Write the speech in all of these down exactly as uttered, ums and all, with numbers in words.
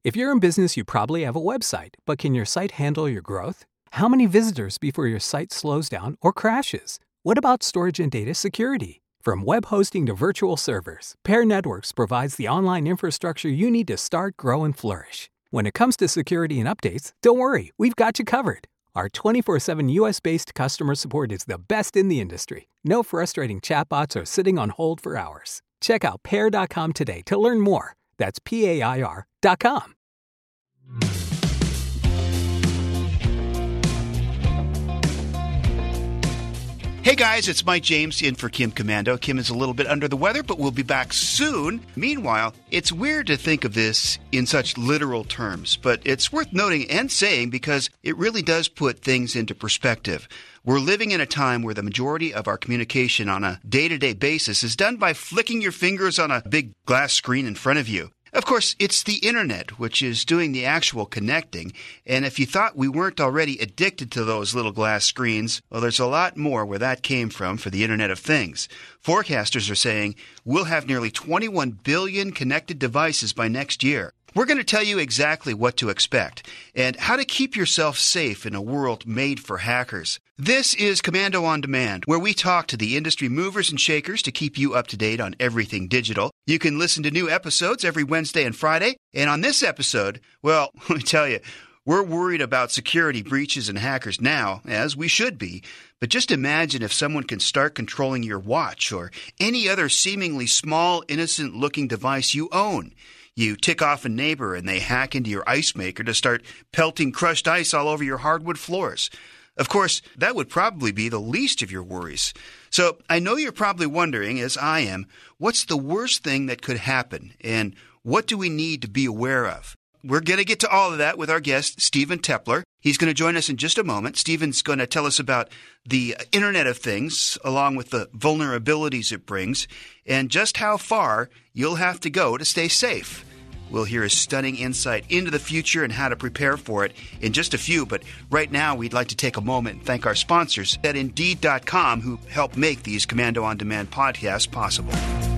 If you're in business, you probably have a website, but can your site handle your growth? How many visitors before your site slows down or crashes? What about storage and data security? From web hosting to virtual servers, Pair Networks provides the online infrastructure you need to start, grow, and flourish. When it comes to security and updates, don't worry, we've got you covered. Our twenty-four seven U S-based customer support is the best in the industry. No frustrating chatbots or sitting on hold for hours. Check out pair dot com today to learn more. That's P A I R dot com. Hey guys, it's Mike James in for Kim Komando. Kim is a little bit under the weather, but we'll be back soon. Meanwhile, it's weird to think of this in such literal terms, but it's worth noting and saying because it really does put things into perspective. We're living in a time where the majority of our communication on a day-to-day basis is done by flicking your fingers on a big glass screen in front of you. Of course, it's the internet, which is doing the actual connecting. And if you thought we weren't already addicted to those little glass screens, well, there's a lot more where that came from for the Internet of Things. Forecasters are saying we'll have nearly twenty-one billion connected devices by next year. We're going to tell you exactly what to expect and how to keep yourself safe in a world made for hackers. This is Komando on Demand, where we talk to the industry movers and shakers to keep you up to date on everything digital. You can listen to new episodes every Wednesday and Friday. And on this episode, well, let me tell you, we're worried about security breaches and hackers now, as we should be. But just imagine if someone can start controlling your watch or any other seemingly small, innocent-looking device you own. You tick off a neighbor and they hack into your ice maker to start pelting crushed ice all over your hardwood floors. Of course, that would probably be the least of your worries. So I know you're probably wondering, as I am, what's the worst thing that could happen and what do we need to be aware of? We're going to get to all of that with our guest, Stephen Tepler. He's going to join us in just a moment. Stephen's going to tell us about the Internet of Things, along with the vulnerabilities it brings, and just how far you'll have to go to stay safe. We'll hear his stunning insight into the future and how to prepare for it in just a few. But right now, we'd like to take a moment and thank our sponsors at Indeed dot com who help make these Komando On Demand podcasts possible.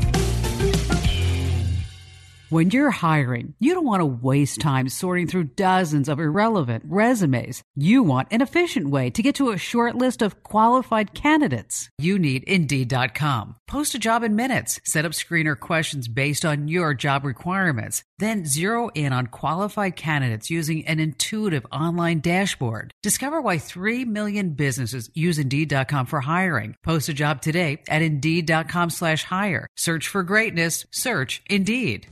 When you're hiring, you don't want to waste time sorting through dozens of irrelevant resumes. You want an efficient way to get to a short list of qualified candidates. You need Indeed dot com. Post a job in minutes. Set up screener questions based on your job requirements. Then zero in on qualified candidates using an intuitive online dashboard. Discover why three million businesses use Indeed dot com for hiring. Post a job today at Indeed dot com slash hire. Search for greatness. Search Indeed.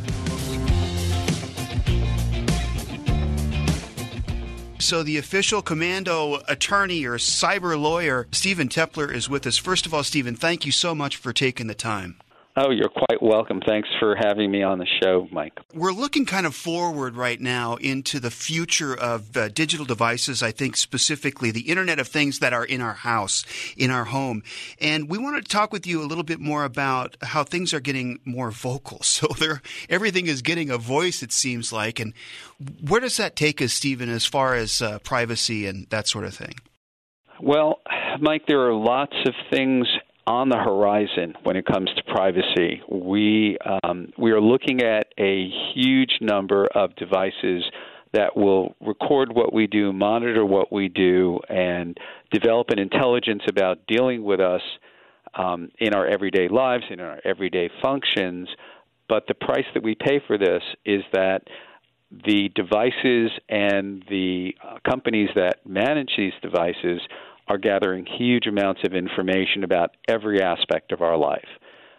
So the official Komando attorney or cyber lawyer, Stephen Tepler, is with us. First of all, Stephen, thank you so much for taking the time. Oh, you're quite welcome. Thanks for having me on the show, Mike. We're looking kind of forward right now into the future of uh, digital devices, I think specifically the Internet of Things that are in our house, in our home. And we wanted to talk with you a little bit more about how things are getting more vocal. So there, everything is getting a voice, it seems like. And where does that take us, Stephen, as far as uh, privacy and that sort of thing? Well, Mike, there are lots of things on the horizon when it comes to privacy. We um, we are looking at a huge number of devices that will record what we do, monitor what we do, and develop an intelligence about dealing with us um, in our everyday lives, in our everyday functions. But the price that we pay for this is that the devices and the uh, companies that manage these devices are gathering huge amounts of information about every aspect of our life.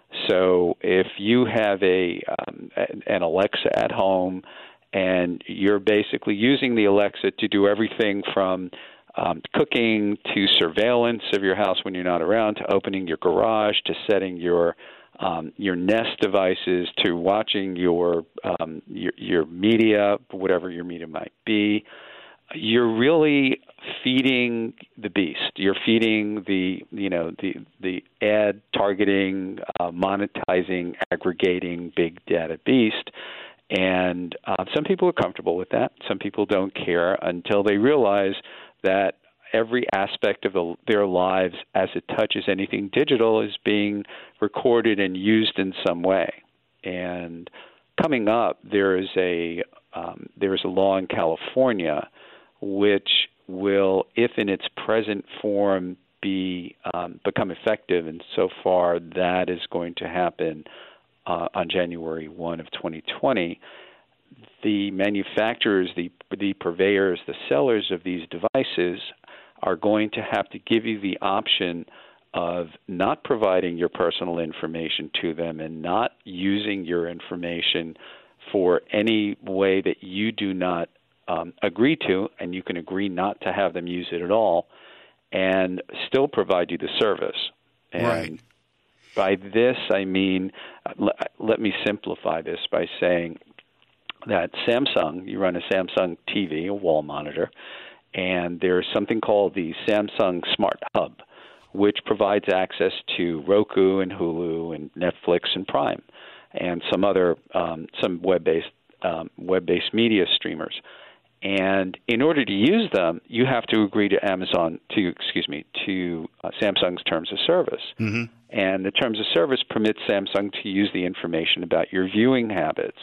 So if you have a um, an Alexa at home and you're basically using the Alexa to do everything from um, cooking to surveillance of your house when you're not around, to opening your garage, to setting your um, your Nest devices, to watching your, um, your your media, whatever your media might be, you're really feeding the beast. You're feeding the, you know, the the ad targeting, uh, monetizing, aggregating big data beast. And uh, some people are comfortable with that. Some people don't care until they realize that every aspect of the, their lives as it touches anything digital is being recorded and used in some way. And coming up, there is a Uh, there's a law in California which will, if in its present form, be um, become effective, and so far that is going to happen uh, on January first of twenty twenty. The manufacturers, the the purveyors, the sellers of these devices are going to have to give you the option of not providing your personal information to them and not using your information for any way that you do not um, agree to, and you can agree not to have them use it at all, and still provide you the service. And right. by this, I mean, let, let me simplify this by saying that Samsung, you run a Samsung T V, a wall monitor, and there's something called the Samsung Smart Hub, which provides access to Roku and Hulu and Netflix and Prime and some other um, some web-based um, web-based media streamers. And in order to use them, you have to agree to Amazon to excuse me to uh, Samsung's terms of service. Mm-hmm. And the terms of service permits Samsung to use the information about your viewing habits.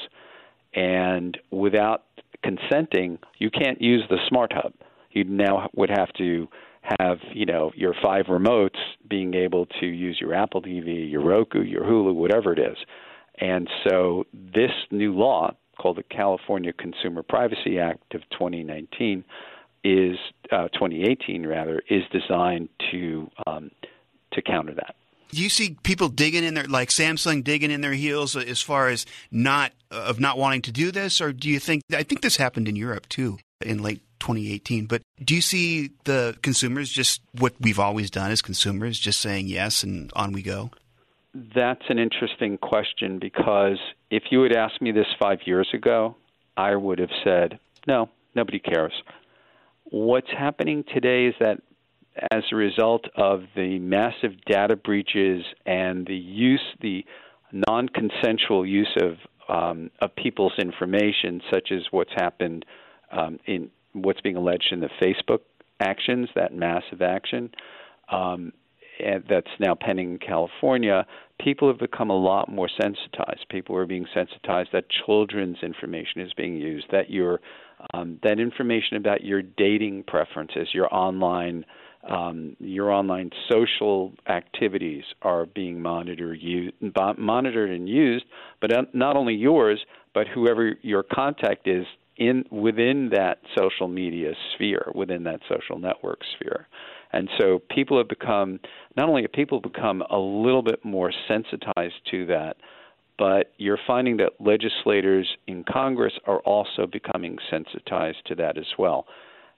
And without consenting, you can't use the Smart Hub. You now would have to have, you know, your five remotes being able to use your Apple T V, your Roku, your Hulu, whatever it is. And so this new law, called the California Consumer Privacy Act of twenty nineteen, is uh, twenty eighteen rather, is designed to um, to counter that. Do you see people digging in their, like Samsung digging in their heels as far as not of not wanting to do this, or do you think? I think this happened in Europe too in late twenty eighteen. But do you see the consumers just what we've always done as consumers, just saying yes and on we go? That's an interesting question, because if you had asked me this five years ago, I would have said, no, nobody cares. What's happening today is that as a result of the massive data breaches and the use, the non-consensual use of um, of people's information, such as what's happened um, in what's being alleged in the Facebook actions, that massive action, um, and that's now pending in California, people have become a lot more sensitized. People are being sensitized that children's information is being used, that your um, that information about your dating preferences, your online um, your online social activities are being monitored, used, monitored and used, but not only yours, but whoever your contact is in within that social media sphere, within that social network sphere. And so people have become, not only have people become a little bit more sensitized to that, but you're finding that legislators in Congress are also becoming sensitized to that as well.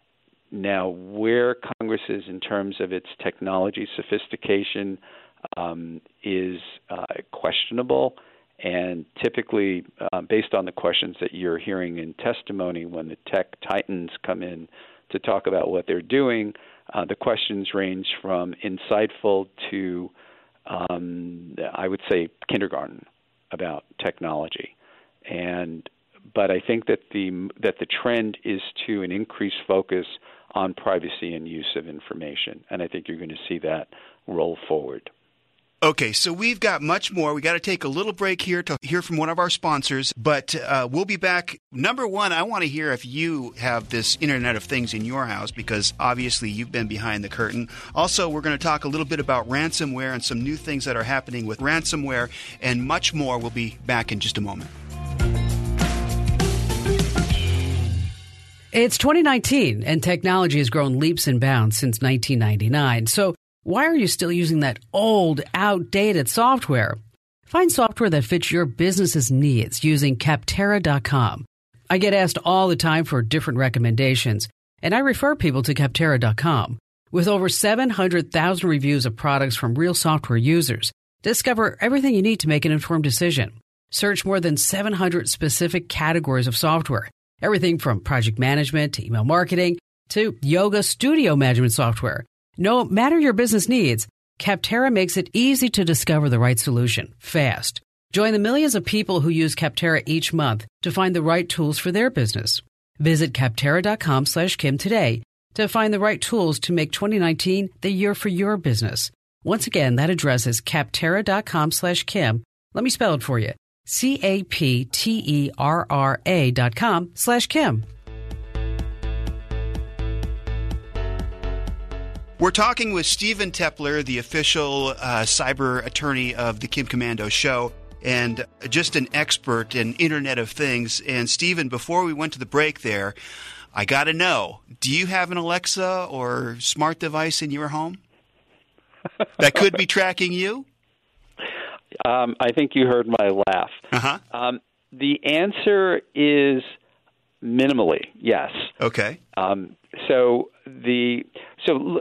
Now, where Congress is in terms of its technology sophistication um, is uh, questionable, and typically, uh, based on the questions that you're hearing in testimony when the tech titans come in to talk about what they're doing, Uh, the questions range from insightful to, um, I would say, kindergarten about technology. And but I think that the that the trend is to an increased focus on privacy and use of information, and I think you're going to see that roll forward. Okay, so we've got much more. We got to take a little break here to hear from one of our sponsors, but uh, we'll be back. Number one, I want to hear if you have this Internet of Things in your house, because obviously you've been behind the curtain. Also, we're going to talk a little bit about ransomware and some new things that are happening with ransomware, and much more. We'll be back in just a moment. It's twenty nineteen, and technology has grown leaps and bounds since nineteen ninety-nine. So why are you still using that old, outdated software? Find software that fits your business's needs using Capterra dot com. I get asked all the time for different recommendations, and I refer people to Capterra dot com. With over seven hundred thousand reviews of products from real software users, discover everything you need to make an informed decision. Search more than seven hundred specific categories of software, everything from project management to email marketing to yoga studio management software. No matter your business needs, Capterra makes it easy to discover the right solution, fast. Join the millions of people who use Capterra each month to find the right tools for their business. Visit Capterra dot com slash Kim today to find the right tools to make twenty nineteen the year for your business. Once again, that address is Capterra dot com slash Kim. Let me spell it for you. C-A-P-T-E-R-R-A dot com slash Kim. We're talking with Stephen Tepler, the official uh, cyber attorney of the Kim Komando Show, and just an expert in Internet of Things. And Stephen, before we went to the break there, I got to know, do you have an Alexa or smart device in your home that could be tracking you? Um, I think you heard my laugh. Uh-huh. Um, the answer is minimally, yes. Okay. Um, so the so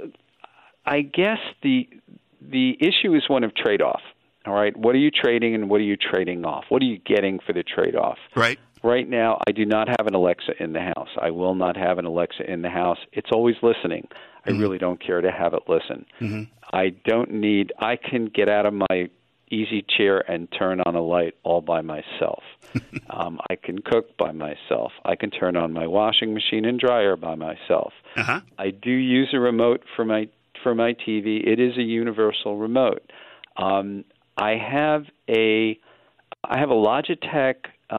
I guess the the issue is one of trade-off. All right, what are you trading and what are you trading off? What are you getting for the trade-off? Right. Right now, I do not have an Alexa in the house. I will not have an Alexa in the house. It's always listening. I mm-hmm. really don't care to have it listen. Mm-hmm. I don't need – I can get out of my easy chair and turn on a light all by myself. um, I can cook by myself. I can turn on my washing machine and dryer by myself. Uh-huh. I do use a remote for my for my T V. It is a universal remote. Um, I have a I have a Logitech.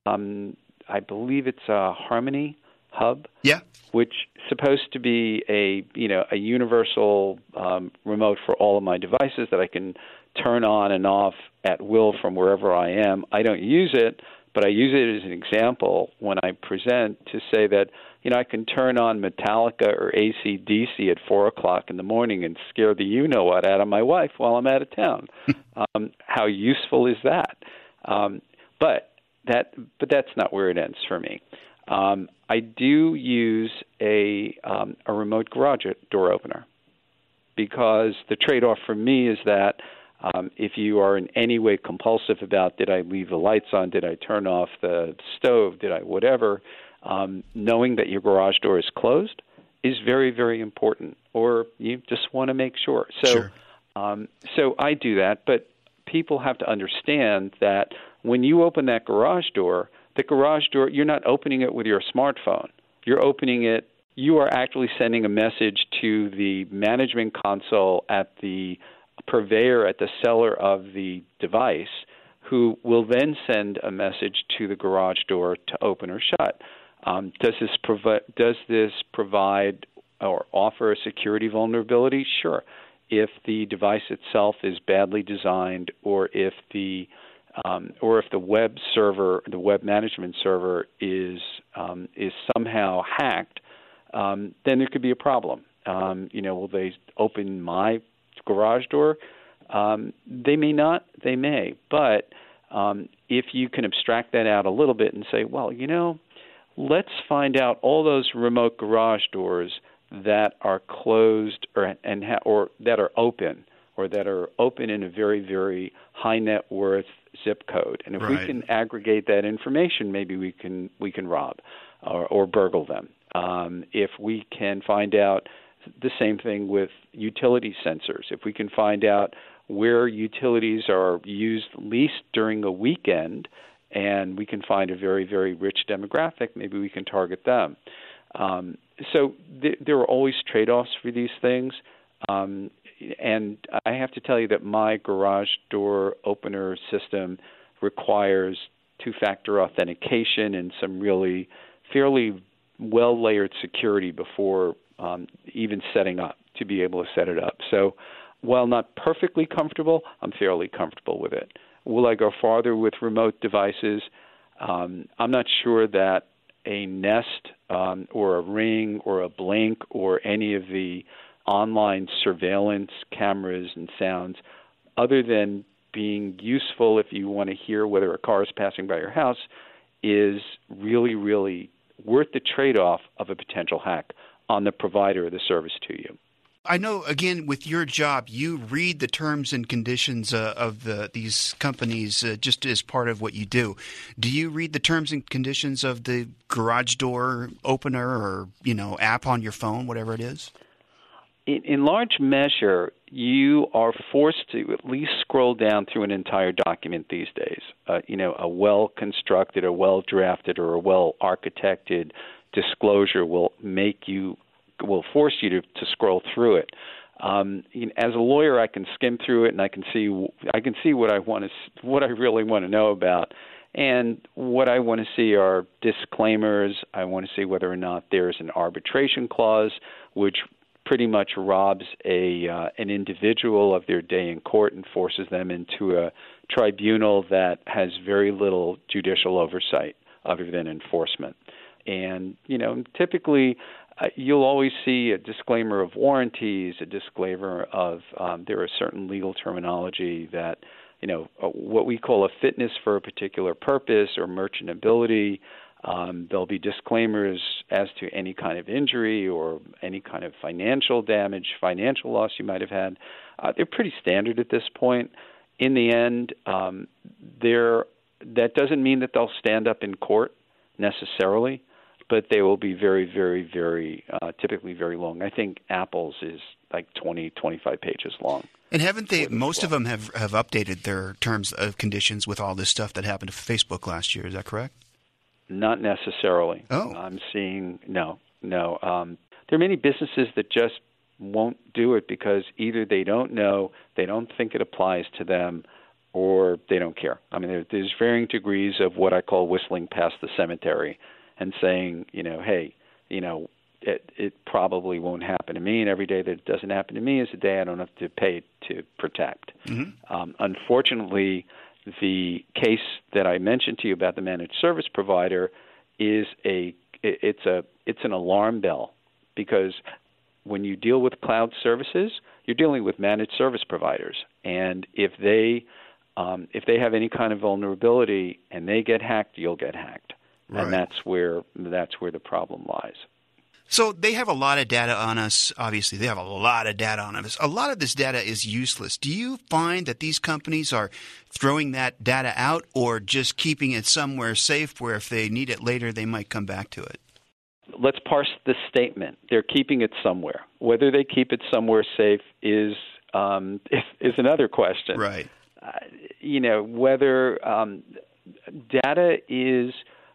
Um, I believe it's a Harmony Hub. Yeah. Which is supposed to be a you know a universal um, remote for all of my devices that I can turn on and off at will from wherever I am. I don't use it, but I use it as an example when I present to say that, you know, I can turn on Metallica or A C D C at four o'clock in the morning and scare the you-know-what out of my wife while I'm out of town. um, how useful is that? Um, but that, but that's not where it ends for me. Um, I do use a um, a remote garage door opener because the trade-off for me is that Um, if you are in any way compulsive about did I leave the lights on, did I turn off the stove, did I whatever, um, knowing that your garage door is closed is very, very important, or you just want to make sure. So, sure. um, so I do that, but people have to understand that when you open that garage door, the garage door, you're not opening it with your smartphone. You're opening it, you are actually sending a message to the management console at the purveyor, at the seller of the device, who will then send a message to the garage door to open or shut. Um, does this provi- does this provide or offer a security vulnerability? Sure. If the device itself is badly designed, or if the um, or if the web server, the web management server, is um, is somehow hacked, um, then there could be a problem. Um, you know, will they open my garage door? Um, they may not, they may. But um, if you can abstract that out a little bit and say, well, you know, let's find out all those remote garage doors that are closed or and ha- or that are open or that are open in a very, very high net worth zip code. And if right. we can aggregate that information, maybe we can we can rob or, or burgle them. Um, if we can find out the same thing with utility sensors. If we can find out where utilities are used least during a weekend, and we can find a very, very rich demographic, maybe we can target them. Um, so th- there are always trade-offs for these things. Um, and I have to tell you that my garage door opener system requires two-factor authentication and some really fairly well-layered security before Um, even setting up to be able to set it up. So while not perfectly comfortable, I'm fairly comfortable with it. Will I go farther with remote devices? Um, I'm not sure that a Nest um, or a Ring or a Blink or any of the online surveillance cameras and sounds, other than being useful if you want to hear whether a car is passing by your house, is really, really worth the trade-off of a potential hack on the provider of the service to you. I know, again, with your job, you read the terms and conditions uh, of the, these companies uh, just as part of what you do. Do you read the terms and conditions of the garage door opener or, you know, app on your phone, whatever it is? In, in large measure, you are forced to at least scroll down through an entire document these days. Uh, you know, a well-constructed, a well-drafted, or a well-architected disclosure will make you, will force you to, to scroll through it. Um, you know, as a lawyer, I can skim through it and I can see, I can see what I want to, what I really want to know about, And what I want to see are disclaimers. I want to see whether or not there's an arbitration clause, which pretty much robs a uh, an individual of their day in court and forces them into a tribunal that has very little judicial oversight other than enforcement. And, you know, typically uh, you'll always see a disclaimer of warranties, a disclaimer of um, there are certain legal terminology that, you know, uh, what we call a fitness for a particular purpose or merchantability. Um, there'll be disclaimers as to any kind of injury or any kind of financial damage, financial loss you might have had. Uh, they're pretty standard at this point. In the end, um, they're, that doesn't mean that they'll stand up in court necessarily, but they will be very, very, very, uh, typically very long. I think Apple's is like twenty, twenty-five pages long. And haven't they, most of them have, have updated their terms of conditions with all this stuff that happened to Facebook last year. Is that correct? Not necessarily. Oh. I'm seeing, no, no. Um, there are many businesses that just won't do it because either they don't know, they don't think it applies to them, or they don't care. I mean, there, there's varying degrees of what I call whistling past the cemetery and saying, you know, hey, you know, it, it probably won't happen to me, and every day that it doesn't happen to me is a day I don't have to pay to protect. Mm-hmm. Um, unfortunately, the case that I mentioned to you about the managed service provider is a it's a it's an alarm bell, because when you deal with cloud services, you're dealing with managed service providers, and if they um, if they have any kind of vulnerability and they get hacked, you'll get hacked, right. And that's where that's where the problem lies. So they have a lot of data on us. Obviously, they have a lot of data on us. A lot of this data is useless. Do you find that these companies are throwing that data out or just keeping it somewhere safe where if they need it later, they might come back to it? Let's parse the statement. They're keeping it somewhere. Whether they keep it somewhere safe is um, is, is another question. Right. Uh, you know, whether um, data is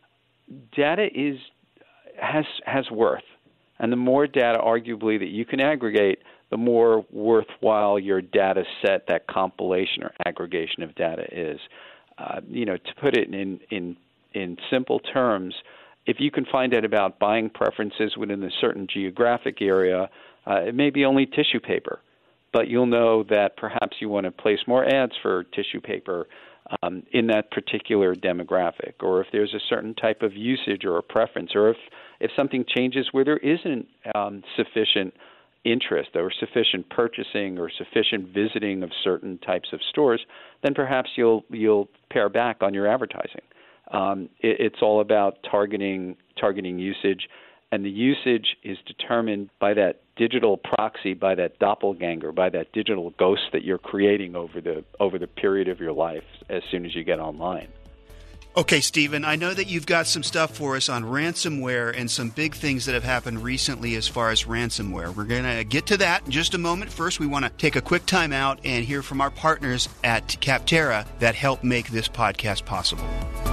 data is has has worth. And the more data, arguably, that you can aggregate, the more worthwhile your data set, that compilation or aggregation of data is. Uh, you know, to put it in, in in simple terms, if you can find out about buying preferences within a certain geographic area, uh, it may be only tissue paper, but you'll know that perhaps you want to place more ads for tissue paper um, in that particular demographic, or if there's a certain type of usage or a preference, or if If something changes where there isn't um, sufficient interest or sufficient purchasing or sufficient visiting of certain types of stores, then perhaps you'll you'll pare back on your advertising. Um, it, it's all about targeting targeting usage, and the usage is determined by that digital proxy, by that doppelganger, by that digital ghost that you're creating over the over the period of your life as soon as you get online. Okay, Stephen, I know that you've got some stuff for us on ransomware and some big things that have happened recently as far as ransomware. We're going to get to that in just a moment. First, we want to take a quick time out and hear from our partners at Capterra that help make this podcast possible.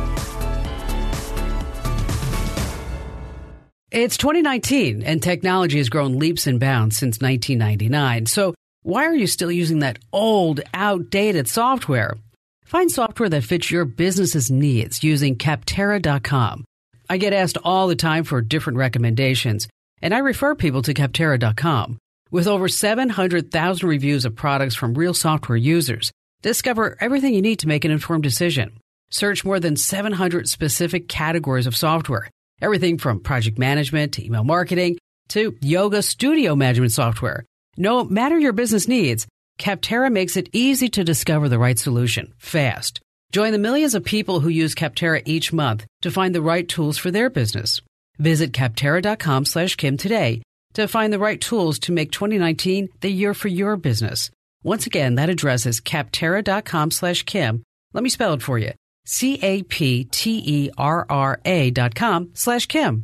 It's twenty nineteen, and technology has grown leaps and bounds since nineteen ninety-nine. So why are you still using that old, outdated software? Find software that fits your business's needs using Capterra dot com. I get asked all the time for different recommendations, and I refer people to Capterra dot com. With over seven hundred thousand reviews of products from real software users, discover everything you need to make an informed decision. Search more than seven hundred specific categories of software, everything from project management to email marketing to yoga studio management software. No matter your business needs, Capterra makes it easy to discover the right solution, fast. Join the millions of people who use Capterra each month to find the right tools for their business. Visit Capterra dot com slash Kim today to find the right tools to make twenty nineteen the year for your business. Once again, that address is Capterra dot com slash Kim. Let me spell it for you. C A P T E R R A dot com slash Kim.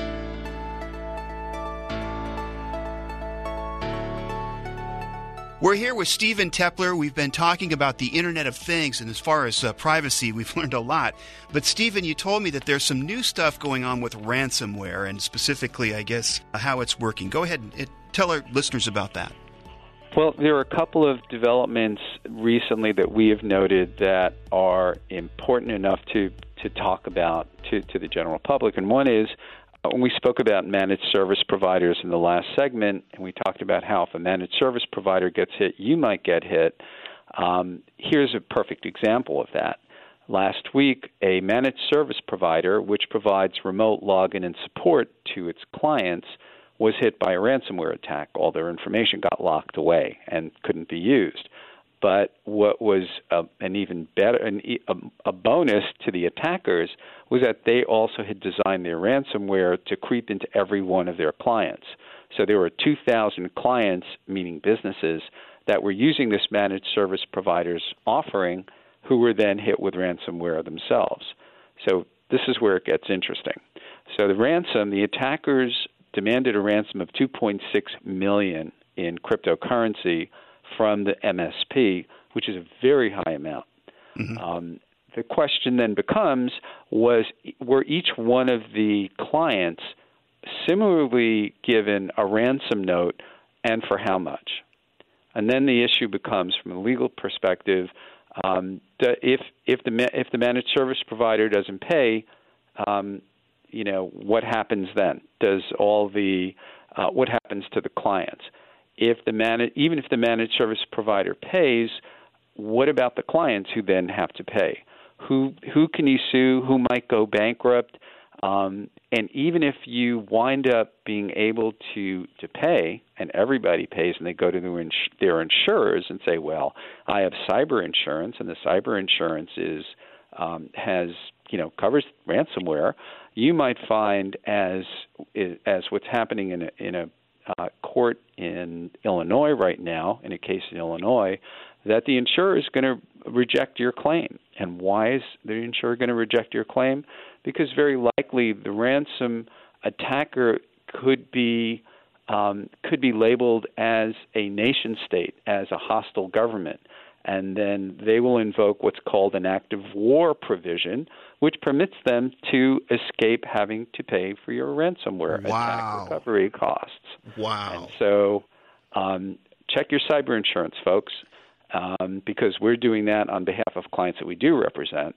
We're here with Stephen Tepler. We've been talking about the Internet of Things, and as far as uh, privacy, we've learned a lot. But Stephen, you told me that there's some new stuff going on with ransomware, and specifically, I guess, uh, how it's working. Go ahead and uh, tell our listeners about that. Well, there are a couple of developments recently that we have noted that are important enough to, to talk about to, to the general public. And one is, uh, when we spoke about managed service providers in the last segment, and we talked about how if a managed service provider gets hit, you might get hit. Um, here's a perfect example of that. Last week, a managed service provider, which provides remote login and support to its clients, was hit by a ransomware attack. All their information got locked away and couldn't be used. But what was a, an even better, an, a, a bonus to the attackers was that they also had designed their ransomware to creep into every one of their clients. So there were two thousand clients, meaning businesses, that were using this managed service provider's offering who were then hit with ransomware themselves. So this is where it gets interesting. So the ransom, the attackers demanded a ransom of two point six million dollars in cryptocurrency from the M S P, which is a very high amount. Mm-hmm. Um, the question then becomes, was were each one of the clients similarly given a ransom note, and for how much? And then the issue becomes, from a legal perspective, um, if if the if the managed service provider doesn't pay, um, you know, what happens then? Does all the uh, what happens to the clients? If the man, even if the managed service provider pays, what about the clients who then have to pay? Who who can you sue? Who might go bankrupt? Um, and even if you wind up being able to to pay, and everybody pays, and they go to their, ins- their insurers and say, "Well, I have cyber insurance, and the cyber insurance is um, has you know covers ransomware," you might find, as as what's happening in a, in a uh, court in Illinois right now, in a case in Illinois, that the insurer is going to reject your claim. And why is the insurer going to reject your claim? Because very likely the ransom attacker could be um, could be labeled as a nation state, as a hostile government. And then they will invoke what's called an act of war provision, which permits them to escape having to pay for your ransomware wow. attack recovery costs. Wow. And so um, check your cyber insurance, folks, um, because we're doing that on behalf of clients that we do represent.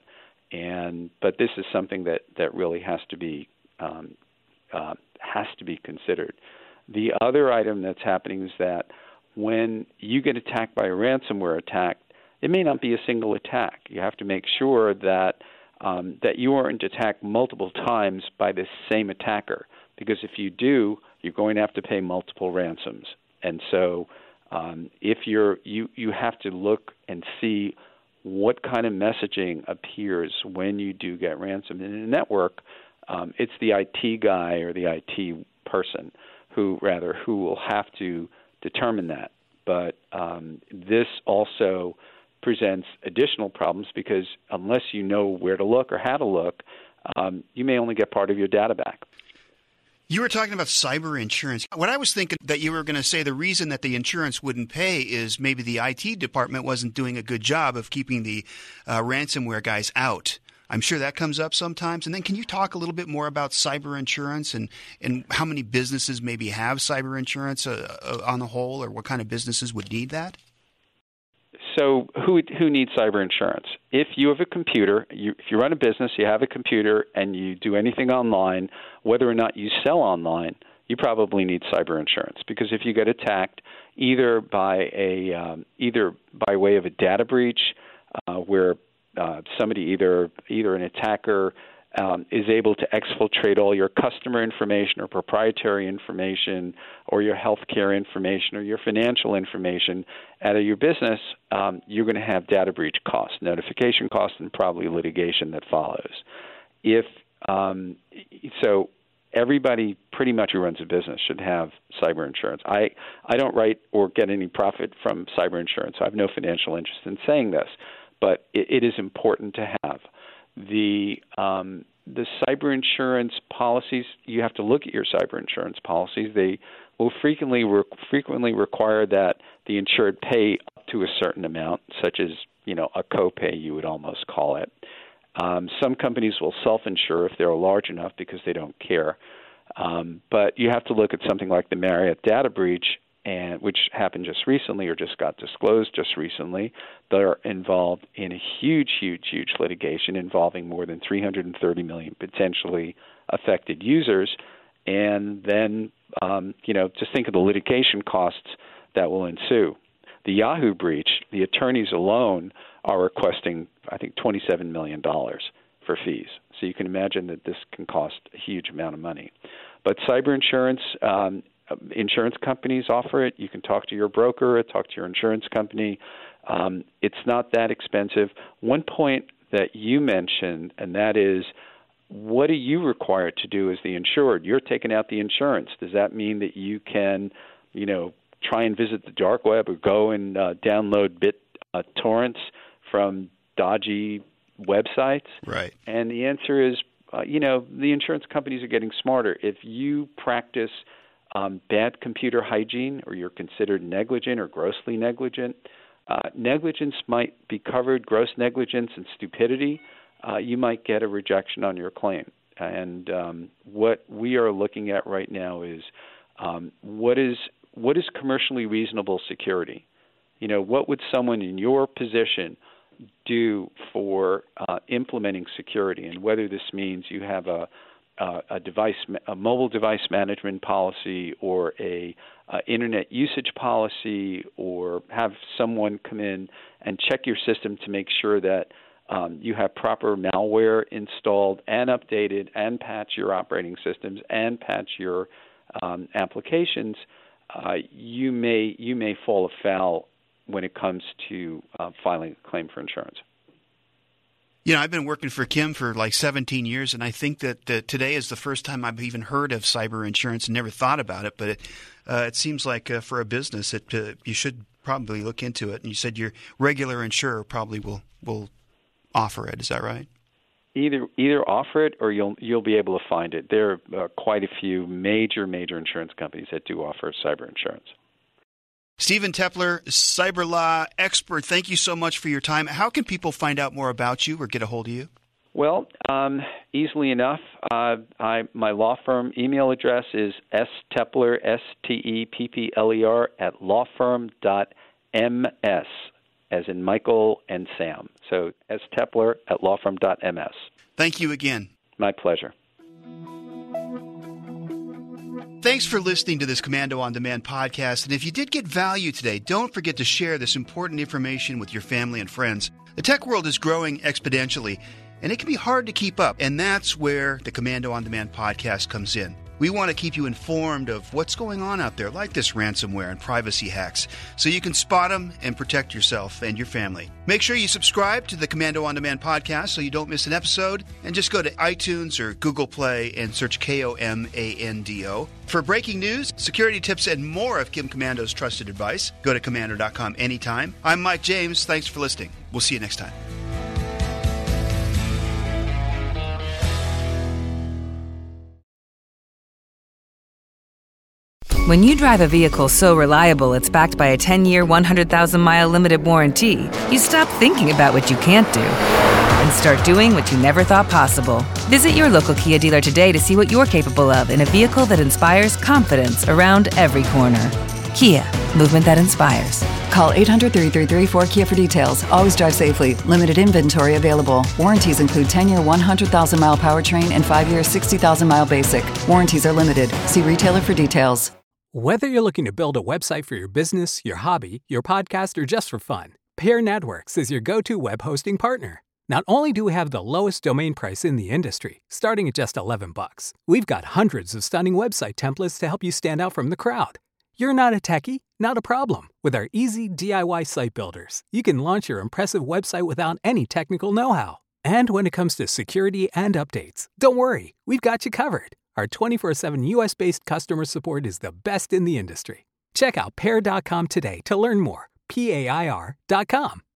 And but this is something that, that really has to be um, uh, has to be considered. The other item that's happening is that when you get attacked by a ransomware attack, it may not be a single attack. You have to make sure that um, that you aren't attacked multiple times by the same attacker, because if you do, you're going to have to pay multiple ransoms. And so um, if you're you you have to look and see what kind of messaging appears when you do get ransomed. In a network, um, it's the I T guy or the I T person who rather who will have to determine that. But um, this also presents additional problems because unless you know where to look or how to look, um, you may only get part of your data back. You were talking about cyber insurance. What I was thinking that you were going to say the reason that the insurance wouldn't pay is maybe the I T department wasn't doing a good job of keeping the uh, ransomware guys out. I'm sure that comes up sometimes. And then can you talk a little bit more about cyber insurance and, and how many businesses maybe have cyber insurance uh, uh, on the whole, or what kind of businesses would need that? So who who needs cyber insurance? If you have a computer, you, if you run a business, you have a computer, and you do anything online, whether or not you sell online, you probably need cyber insurance, because if you get attacked either by a um, either by way of a data breach, uh, where uh, somebody either either an attacker um, is able to exfiltrate all your customer information or proprietary information or your healthcare information or your financial information out of your business, um, you're going to have data breach costs, notification costs, and probably litigation that follows. If um, so, everybody pretty much who runs a business should have cyber insurance. I, I don't write or get any profit from cyber insurance. I have no financial interest in saying this, but it, it is important to have. The um, the cyber insurance policies, you have to look at your cyber insurance policies. They will frequently re- frequently require that the insured pay up to a certain amount, such as, you know, a copay, you would almost call it. Um, some companies will self-insure if they're large enough because they don't care. Um, but you have to look at something like the Marriott data breach, and which happened just recently or just got disclosed just recently. They're involved in a huge, huge, huge litigation involving more than three hundred thirty million potentially affected users. And then, um, you know, just think of the litigation costs that will ensue. The Yahoo breach, the attorneys alone are requesting, I think, twenty-seven million dollars for fees. So you can imagine that this can cost a huge amount of money. But cyber insurance, um, insurance companies offer it. You can talk to your broker, talk to your insurance company. Um, it's not that expensive. One point that you mentioned, and that is, what are you required to do as the insured? You're taking out the insurance. Does that mean that you can, you know, try and visit the dark web or go and uh, download bit uh, torrents from dodgy websites? Right. And the answer is, uh, you know, the insurance companies are getting smarter. If you practice um, bad computer hygiene, or you're considered negligent or grossly negligent, uh, negligence might be covered. Gross negligence and stupidity, uh, you might get a rejection on your claim. And um, what we are looking at right now is um, what is what is commercially reasonable security? You know, what would someone in your position do for uh, implementing security, and whether this means you have a, a, a device, a mobile device management policy, or a, a internet usage policy, or have someone come in and check your system to make sure that um, you have proper malware installed and updated, and patch your operating systems and patch your um, applications. Uh, you may you may fall afoul when it comes to uh, filing a claim for insurance. You know, I've been working for Kim for like seventeen years, and I think that uh, today is the first time I've even heard of cyber insurance and never thought about it. But it, uh, it seems like uh, for a business, it, uh, you should probably look into it. And you said your regular insurer probably will, will offer it. Is that right? Either either offer it, or you'll you'll be able to find it. There are uh, quite a few major, major insurance companies that do offer cyber insurance. Stephen Tepler, cyber law expert, thank you so much for your time. How can people find out more about you or get a hold of you? Well, um, easily enough. Uh, I, my law firm email address is stepler, S T E P P L E R, at lawfirm dot M S, as in Michael and Sam. So stepler at lawfirm dot M S. Thank you again. My pleasure. Thanks for listening to this Komando On Demand podcast. And if you did get value today, don't forget to share this important information with your family and friends. The tech world is growing exponentially, and it can be hard to keep up. And that's where the Komando On Demand podcast comes in. We want to keep you informed of what's going on out there, like this ransomware and privacy hacks, so you can spot them and protect yourself and your family. Make sure you subscribe to the Komando On Demand podcast so you don't miss an episode, and just go to iTunes or Google Play and search K O M A N D O. For breaking news, security tips, and more of Kim Komando's trusted advice, go to komando dot com anytime. I'm Mike James. Thanks for listening. We'll see you next time. When you drive a vehicle so reliable it's backed by a ten-year, one hundred thousand mile limited warranty, you stop thinking about what you can't do and start doing what you never thought possible. Visit your local Kia dealer today to see what you're capable of in a vehicle that inspires confidence around every corner. Kia, movement that inspires. Call eight hundred, three three three, four K I A for details. Always drive safely. Limited inventory available. Warranties include ten-year, one hundred thousand mile powertrain and five-year, sixty thousand mile basic. Warranties are limited. See retailer for details. Whether you're looking to build a website for your business, your hobby, your podcast, or just for fun, Pair Networks is your go-to web hosting partner. Not only do we have the lowest domain price in the industry, starting at just eleven bucks, we've got hundreds of stunning website templates to help you stand out from the crowd. You're not a techie? Not a problem. With our easy D I Y site builders, you can launch your impressive website without any technical know-how. And when it comes to security and updates, don't worry, we've got you covered. Our twenty-four seven U S-based customer support is the best in the industry. Check out pair dot com today to learn more. P A I R dot com.